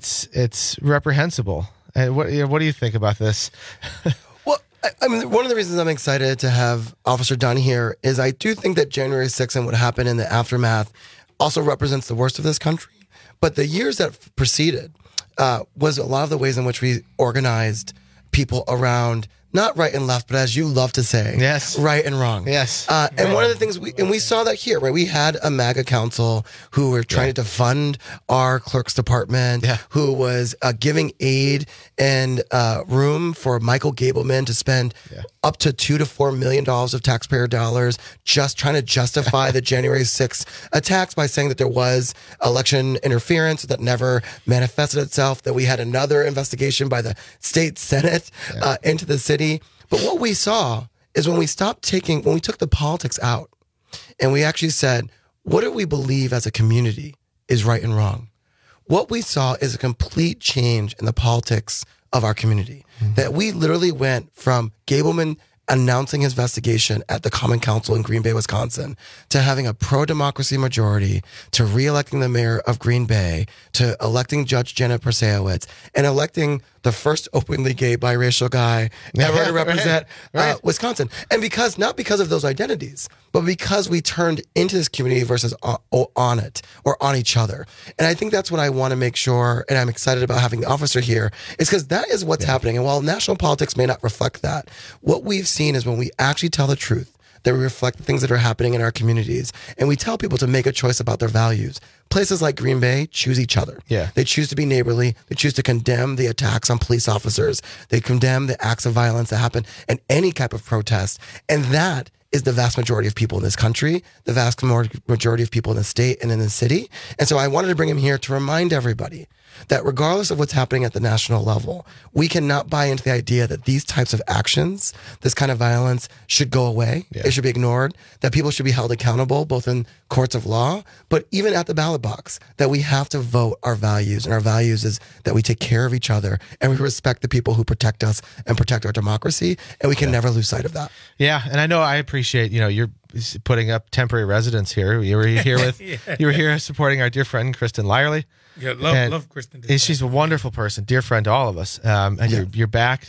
it's reprehensible. And what do you think about this? Well, I mean, one of the reasons I'm excited to have Officer Dunn here is I do think that January 6th and what happened in the aftermath also represents the worst of this country. But the years that preceded was a lot of the ways in which we organized people around not right and left, but as you love to say, yes, right and wrong. Yes. And one of the things we saw that here, right? We had a MAGA council who were trying to fund our clerk's department, who was giving aid and room for Michael Gableman to spend up to $2 to $4 million of taxpayer dollars just trying to justify the January 6th attacks by saying that there was election interference that never manifested itself, that we had another investigation by the state Senate into the city. But what we saw is when we took the politics out and we actually said, what do we believe as a community is right and wrong? What we saw is a complete change in the politics of our community. That we literally went from Gableman announcing his investigation at the Common Council in Green Bay, Wisconsin, to having a pro-democracy majority, to re-electing the mayor of Green Bay, to electing Judge Janet Prasewicz, and electing the first openly gay biracial guy ever to represent Wisconsin. And not because of those identities, but because we turned into this community versus on it or on each other. And I think that's what I want to make sure, and I'm excited about having the officer here, is because that is what's happening. And while national politics may not reflect that, what we've seen is when we actually tell the truth, that we reflect the things that are happening in our communities, and we tell people to make a choice about their values. Places like Green Bay choose each other. Yeah. They choose to be neighborly. They choose to condemn the attacks on police officers. They condemn the acts of violence that happen in any type of protest. And that is the vast majority of people in this country, the vast majority of people in the state and in the city. And so I wanted to bring him here to remind everybody that regardless of what's happening at the national level, we cannot buy into the idea that these types of actions, this kind of violence, should go away. It should be ignored, that people should be held accountable, both in courts of law, but even at the ballot box, that we have to vote our values. And our values is that we take care of each other and we respect the people who protect us and protect our democracy. And we can never lose sight of that. Yeah. And I know I appreciate, you're putting up temporary residence here. You were here with, you were here supporting our dear friend, Kristen Lyerly. Yeah, love Kristen. She's a wonderful person, dear friend to all of us. And you're back,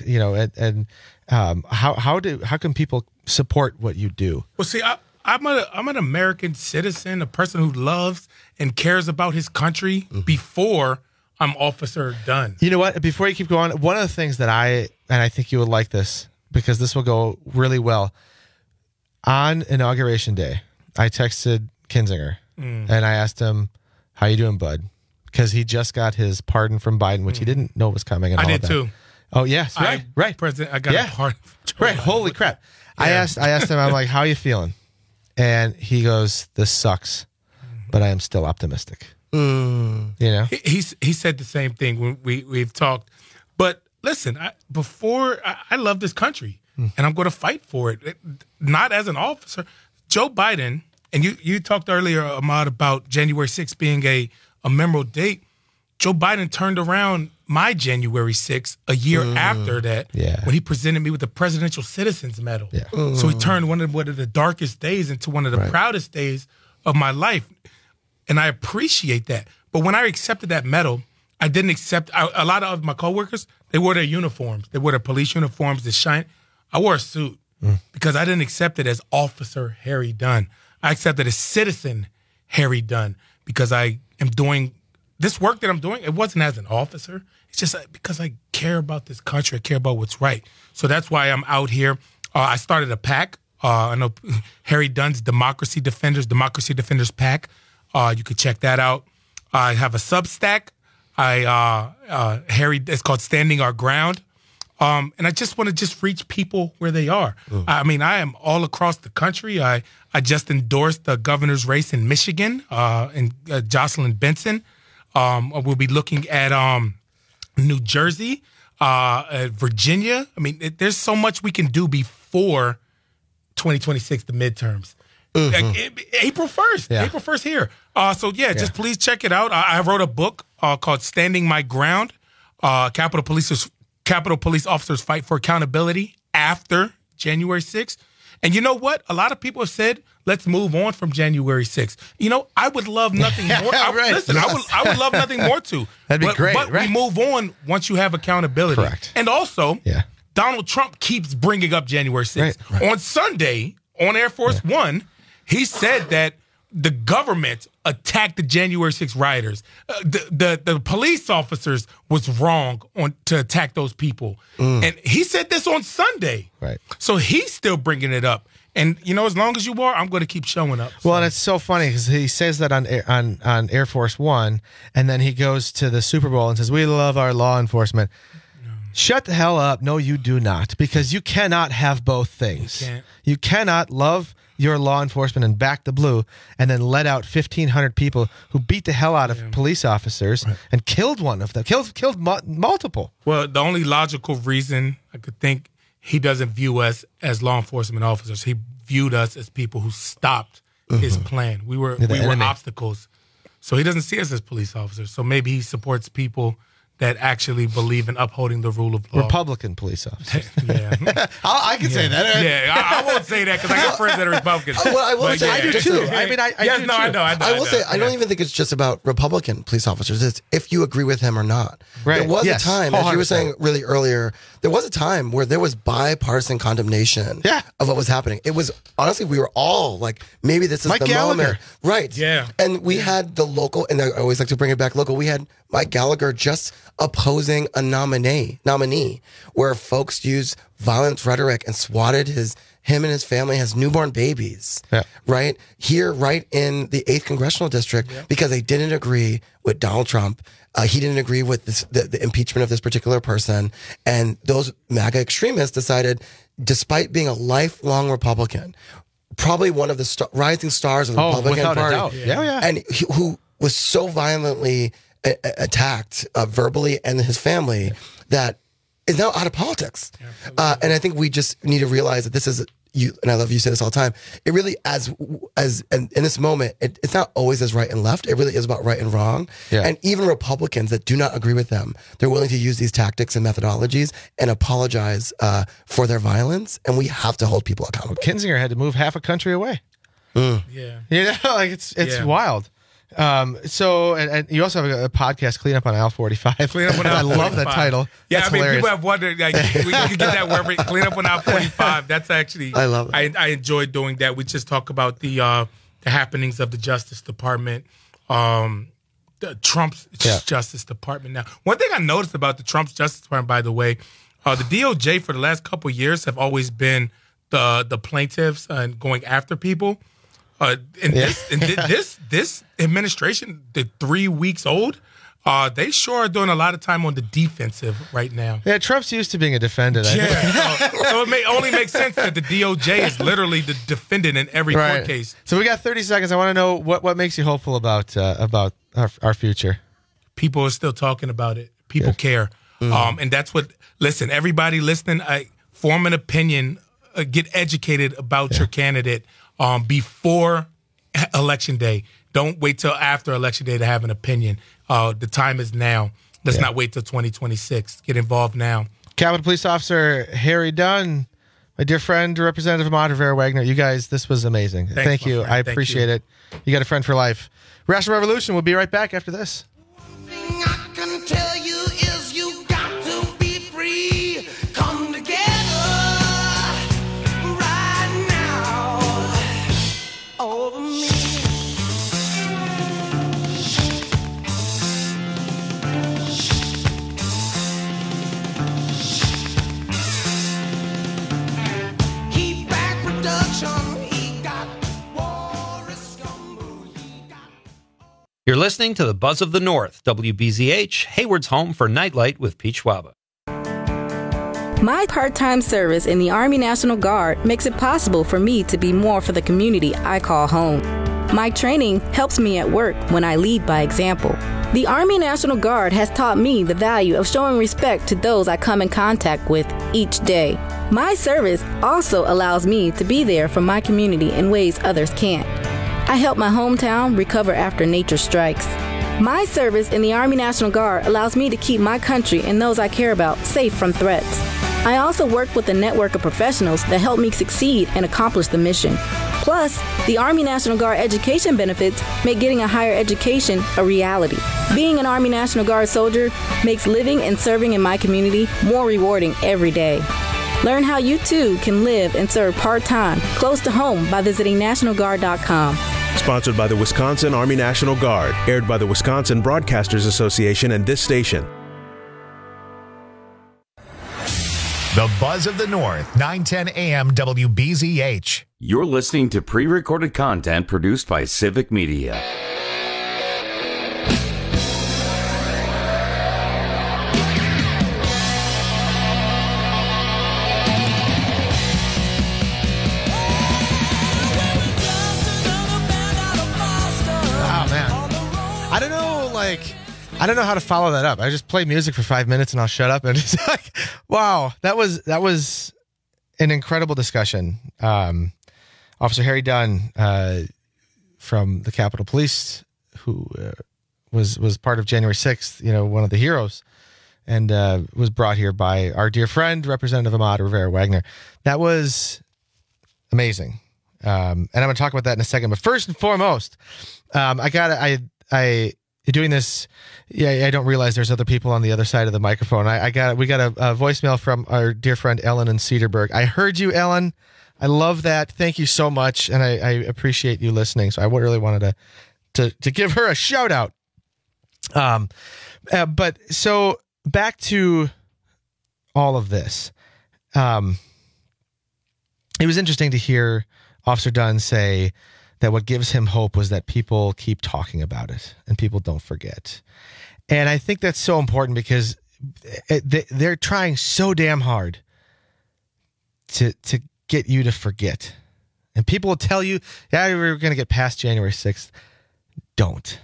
how can people support what you do? Well, see, I'm an American citizen, a person who loves and cares about his country before I'm Officer Dunn. You know what? Before you keep going, one of the things that I think you would like this, because this will go really well. On Inauguration Day, I texted Kinzinger and I asked him, "How you doing, bud?" Because he just got his pardon from Biden, which he didn't know was coming. And I all did that. too. Oh yes, right. President, I got a pardon. Right. Holy crap! Yeah. I asked him. I'm like, "How are you feeling?" And he goes, "This sucks, but I am still optimistic." He said the same thing when we've talked. But listen, I love this country and I'm going to fight for it. Not as an officer. Joe Biden, and you talked earlier, Ahmad, about January 6th being a memorable date. Joe Biden turned around my January 6th a year after that when he presented me with the Presidential Citizens Medal. Yeah. So he turned one of the darkest days into one of the proudest days of my life. And I appreciate that. But when I accepted that medal, I didn't accept a lot of my coworkers, they wore their uniforms. They wore their police uniforms that shine. I wore a suit because I didn't accept it as Officer Harry Dunn. I accepted as Citizen Harry Dunn because I am doing this work that I'm doing. It wasn't as an officer. It's just because I care about this country. I care about what's right. So that's why I'm out here. I started a PAC. I know Harry Dunn's Democracy Defenders PAC. You could check that out. I have a Substack. It's called Standing Our Ground. And I just want to reach people where they are. I mean, I am all across the country. I just endorsed the governor's race in Michigan, and Jocelyn Benson. We'll be looking at New Jersey, Virginia. I mean, there's so much we can do before 2026, the midterms. April 1st. Yeah. April 1st here. Just please check it out. I wrote a book called Standing My Ground, Capitol Police Officers Fight for Accountability After January 6th. And you know what? A lot of people have said, let's move on from January 6th. You know, I would love nothing more. I would love nothing more to. That'd be great, But right? we move on once you have accountability. Correct. And also, Donald Trump keeps bringing up January 6th. Right. On Sunday, on Air Force One, he said that the government attacked the January 6th rioters. The police officers was wrong to attack those people. And he said this on Sunday. Right. So he's still bringing it up. And, you know, as long as you are, I'm going to keep showing up. Well, and it's so funny because he says that on Air Force One, and then he goes to the Super Bowl and says, we love our law enforcement. Shut the hell up. No, you do not, because you cannot have both things. You cannot love your law enforcement and back the blue and then let out 1,500 people who beat the hell out of police officers and killed one of them, killed multiple. Well, the only logical reason I could think he doesn't view us as law enforcement officers. He viewed us as people who stopped his plan. We were obstacles. So he doesn't see us as police officers. So maybe he supports people that actually believe in upholding the rule of law. Republican police officers. I can say that. Yeah, I won't say that because I got friends that are Republicans. Well, I will say I do too. I mean, I do too. I will say, I don't even think it's just about Republican police officers. It's if you agree with him or not. Right. There was a time, as you were 100%. saying really earlier, there was a time where there was bipartisan condemnation of what was happening. It was, honestly, we were all like, maybe this is Mike the Gallagher. moment. Right. Yeah. And we had the local, and I always like to bring it back local, we had Mike Gallagher just opposing a nominee where folks used violent rhetoric and swatted him and his family, his newborn babies, right here, right in the 8th Congressional District, because they didn't agree with Donald Trump. He didn't agree with the impeachment of this particular person. And those MAGA extremists decided, despite being a lifelong Republican, probably one of the rising stars of the Republican Party, and who was so violently attacked verbally and his family that is now out of politics. And I think we just need to realize that this is, you, and I love you say this all the time, it really, as in this moment, it's not always as right and left. It really is about right and wrong. And even Republicans that do not agree with them, they're willing to use these tactics and methodologies and apologize for their violence. And we have to hold people accountable. Kinzinger had to move half a country away. You know, like it's wild. So, and you also have a podcast, Clean Up on Aisle 45. Clean Up on Aisle 45. I love that title. Yeah, That's I mean, hilarious. people have wondered, like, we can get that wherever. Clean Up on Aisle 45. That's actually, I love it. I enjoy doing that. We just talk about the happenings of the Justice Department, Trump's Justice Department. Now, one thing I noticed about the Trump's Justice Department, by the way, the DOJ for the last couple of years have always been the plaintiffs and going after people. This administration, the 3 weeks old, they sure are doing a lot of time on the defensive right now. Yeah, Trump's used to being a defendant. I think. So it only makes sense that the DOJ is literally the defendant in every court case. So we got 30 seconds. I want to know what makes you hopeful about our future. People are still talking about it. People care. And that's what, listen, everybody listening, form an opinion, get educated about your candidate before Election Day. Don't wait till after Election Day to have an opinion. The time is now. Let's not wait till 2026. Get involved now. Capitol Police Officer Harry Dunn, my dear friend, Representative Ahmad Rivera-Wagner. You guys, this was amazing. Thanks, Thank you. friend. I Thank appreciate you. it. You got a friend for life. Rational Revolution. We'll be right back after this. I can tell you is you got to be free. Come together right now over me. Keep back production. He got Boris Gumbo. You're listening to the Buzz of the North, WBZH, Hayward's home for Nightlight with Pete Schwaba. My part-time service in the Army National Guard makes it possible for me to be more for the community I call home. My training helps me at work when I lead by example. The Army National Guard has taught me the value of showing respect to those I come in contact with each day. My service also allows me to be there for my community in ways others can't. I help my hometown recover after nature strikes. My service in the Army National Guard allows me to keep my country and those I care about safe from threats. I also work with a network of professionals that help me succeed and accomplish the mission. Plus, the Army National Guard education benefits make getting a higher education a reality. Being an Army National Guard soldier makes living and serving in my community more rewarding every day. Learn how you too can live and serve part-time, close to home by visiting NationalGuard.com. Sponsored by the Wisconsin Army National Guard. Aired by the Wisconsin Broadcasters Association and this station. The Buzz of the North, 910 AM WBZH. You're listening to pre-recorded content produced by Civic Media. I don't know how to follow that up. I just play music for 5 minutes and I'll shut up. And it's like, wow, that was an incredible discussion. Officer Harry Dunn from the Capitol Police, who was part of January 6th, one of the heroes, and was brought here by our dear friend, Representative Ahmad Rivera-Wagner. That was amazing. And I'm going to talk about that in a second. But first and foremost, doing this, I don't realize there's other people on the other side of the microphone. We got a voicemail from our dear friend Ellen in Cedarburg. I heard you, Ellen. I love that. Thank you so much, and I appreciate you listening. So I really wanted to give her a shout out. But so back to all of this. It was interesting to hear Officer Dunn say that what gives him hope was that people keep talking about it and people don't forget. And I think that's so important because they're trying so damn hard to get you to forget. And people will tell you, yeah, we're going to get past January 6th. Don't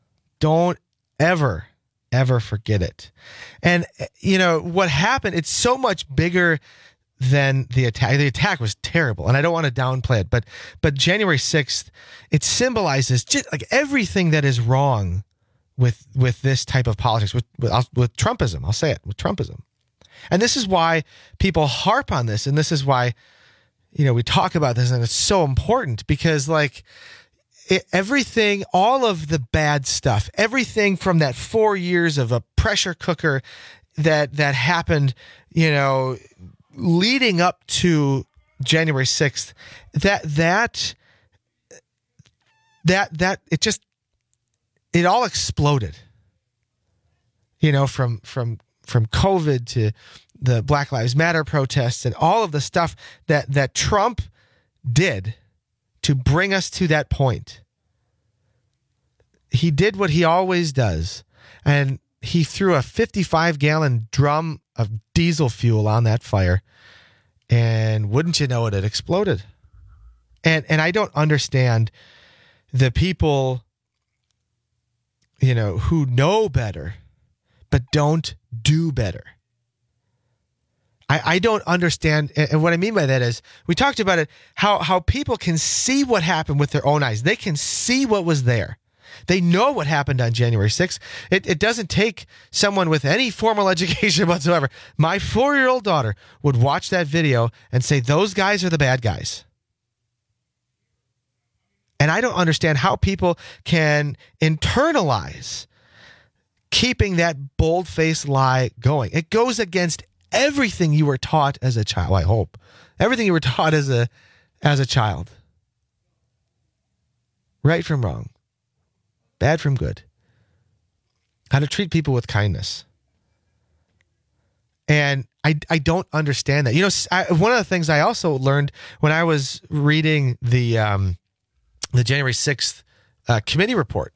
ever forget it. And, what happened, it's so much bigger than the attack. The attack was terrible, and I don't want to downplay it, but January 6th, it symbolizes just like everything that is wrong with this type of politics, with Trumpism. I'll say it, with Trumpism. And this is why people harp on this, and this is why, we talk about this, and it's so important because, everything, all of the bad stuff, everything from that 4 years of a pressure cooker that happened, leading up to January 6th, that it all exploded, from COVID to the Black Lives Matter protests and all of the stuff that Trump did to bring us to that point. He did what he always does, and he threw a 55-gallon drum of diesel fuel on that fire, and wouldn't you know it, it exploded. And I don't understand the people, who know better, but don't do better. I don't understand. And what I mean by that is, we talked about it, how people can see what happened with their own eyes. They can see what was there. They know what happened on January 6th. It doesn't take someone with any formal education whatsoever. My 4-year-old daughter would watch that video and say, those guys are the bad guys. And I don't understand how people can internalize keeping that bold-faced lie going. It goes against everything you were taught as a child, I hope. Everything you were taught as a child. Right from wrong. Bad from good. How to treat people with kindness. And I don't understand that. One of the things I also learned when I was reading the January 6th committee report.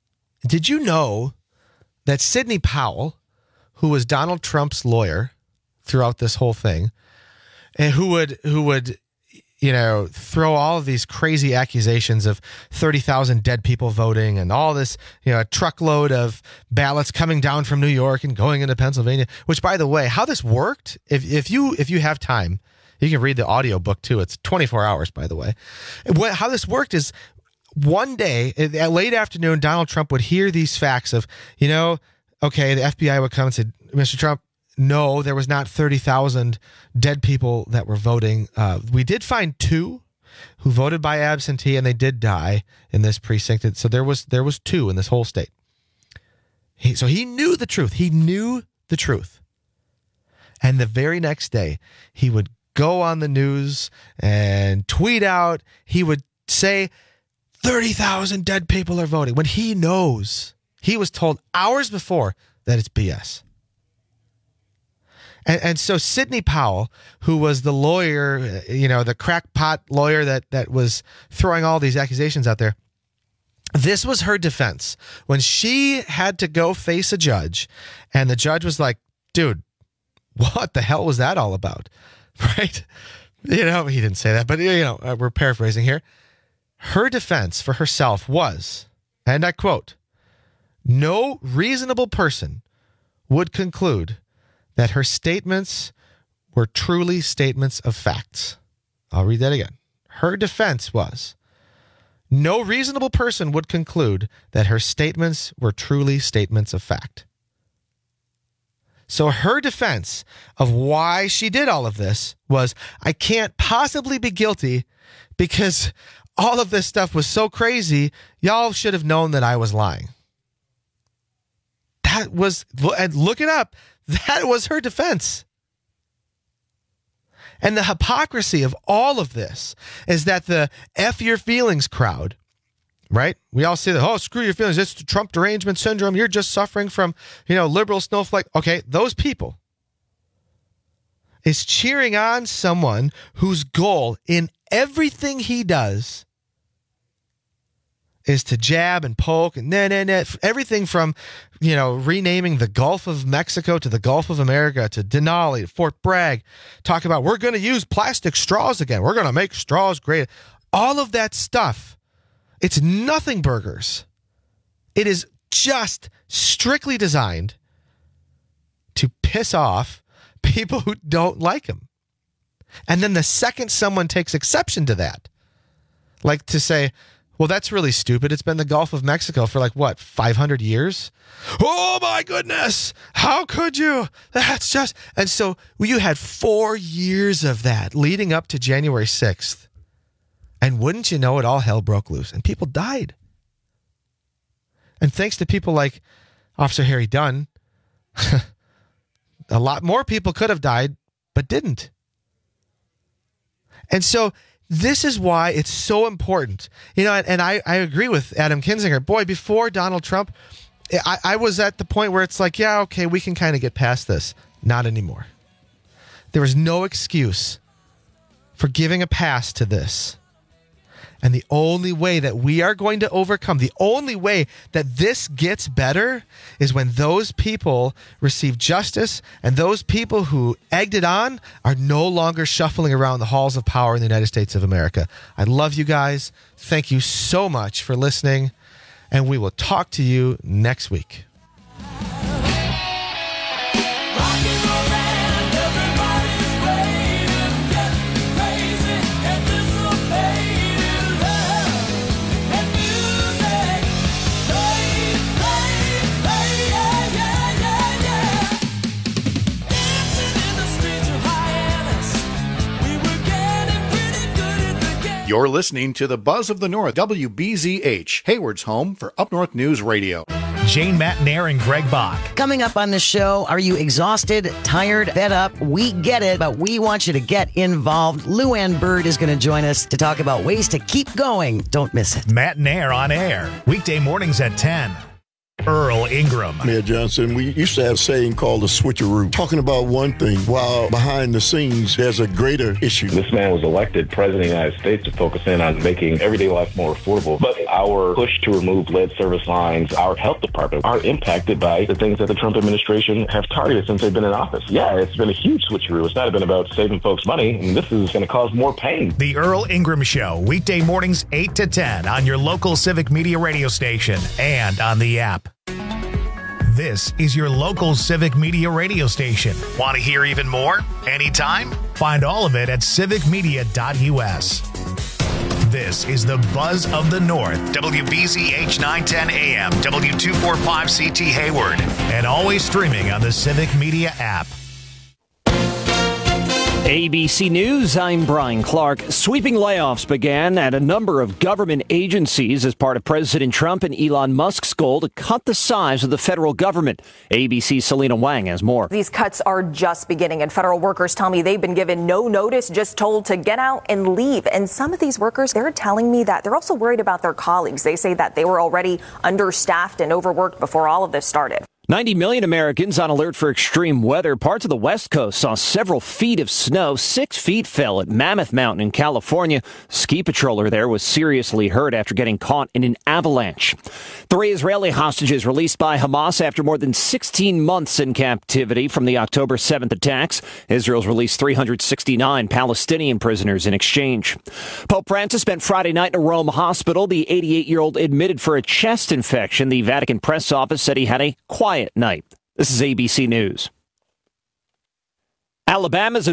Did you know that Sidney Powell, who was Donald Trump's lawyer, throughout this whole thing, and who would throw all of these crazy accusations of 30,000 dead people voting and all this, a truckload of ballots coming down from New York and going into Pennsylvania, which, by the way, how this worked, if you have time, you can read the audio book too. It's 24 hours, by the way. How this worked is one day at late afternoon, Donald Trump would hear these facts of, okay, the FBI would come and say, Mr. Trump, no, there was not 30,000 dead people that were voting. We did find 2 who voted by absentee, and they did die in this precinct. So there was 2 in this whole state. So he knew the truth. He knew the truth. And the very next day, he would go on the news and tweet out. He would say 30,000 dead people are voting when he knows, he was told hours before that it's BS. And so Sidney Powell, who was the lawyer, the crackpot lawyer that was throwing all these accusations out there, this was her defense. When she had to go face a judge, and the judge was like, dude, what the hell was that all about? Right? He didn't say that, but, we're paraphrasing here. Her defense for herself was, and I quote, "No reasonable person would conclude that her statements were truly statements of facts." I'll read that again. Her defense was, "No reasonable person would conclude that her statements were truly statements of fact." So her defense of why she did all of this was, I can't possibly be guilty because all of this stuff was so crazy, y'all should have known that I was lying. That was, and look it up, that was her defense. And the hypocrisy of all of this is that the F your feelings crowd, right? We all say that, oh, screw your feelings. It's the Trump derangement syndrome. You're just suffering from, liberal snowflake. Okay, those people is cheering on someone whose goal in everything he does is to jab and poke and everything from, renaming the Gulf of Mexico to the Gulf of America to Denali, Fort Bragg, talk about we're going to use plastic straws again. We're going to make straws great. All of that stuff, it's nothing burgers. It is just strictly designed to piss off people who don't like him. And then the second someone takes exception to that, like to say, well, that's really stupid. It's been the Gulf of Mexico for 500 years? Oh, my goodness. How could you? That's just... And so you had 4 years of that leading up to January 6th. And wouldn't you know it, all hell broke loose. And people died. And thanks to people like Officer Harry Dunn, a lot more people could have died, but didn't. And so... this is why it's so important. And I agree with Adam Kinzinger. Boy, before Donald Trump, I was at the point where it's like, yeah, okay, we can kind of get past this. Not anymore. There was no excuse for giving a pass to this. And the only way that we are going to overcome, the only way that this gets better is when those people receive justice and those people who egged it on are no longer shuffling around the halls of power in the United States of America. I love you guys. Thank you so much for listening. And we will talk to you next week. You're listening to the Buzz of the North, WBZH, Hayward's home for Up North News Radio. Jane Matnair and Greg Bach. Coming up on the show, are you exhausted, tired, fed up? We get it, but we want you to get involved. Lou Ann Bird is going to join us to talk about ways to keep going. Don't miss it. Matnair on air, weekday mornings at 10. Earl Ingram. Mayor Johnson, we used to have a saying called the switcheroo, talking about one thing while behind the scenes there's a greater issue. This man was elected president of the United States to focus in on making everyday life more affordable. But our push to remove lead service lines, our health department, are impacted by the things that the Trump administration have targeted since they've been in office. Yeah, it's been a huge switcheroo. It's not been about saving folks money, and this is going to cause more pain. The Earl Ingram Show, weekday mornings 8 to 10 on your local Civic Media radio station and on the app. This is your local Civic Media radio station. Want to hear even more? Anytime? Find all of it at civicmedia.us. This is the Buzz of the North, WBZH 910 AM, W245CT Hayward, and always streaming on the Civic Media app. ABC News, I'm Brian Clark. Sweeping layoffs began at a number of government agencies as part of President Trump and Elon Musk's goal to cut the size of the federal government. ABC's Selena Wang has more. These cuts are just beginning, and federal workers tell me they've been given no notice, just told to get out and leave. And some of these workers, they're telling me that they're also worried about their colleagues. They say that they were already understaffed and overworked before all of this started. 90 million Americans on alert for extreme weather. Parts of the West Coast saw several feet of snow. 6 feet fell at Mammoth Mountain in California. Ski patroller there was seriously hurt after getting caught in an avalanche. 3 Israeli hostages released by Hamas after more than 16 months in captivity from the October 7th attacks. Israel's released 369 Palestinian prisoners in exchange. Pope Francis spent Friday night in a Rome hospital. The 88-year-old admitted for a chest infection. The Vatican press office said he had a quiet night. This is ABC News. Alabama's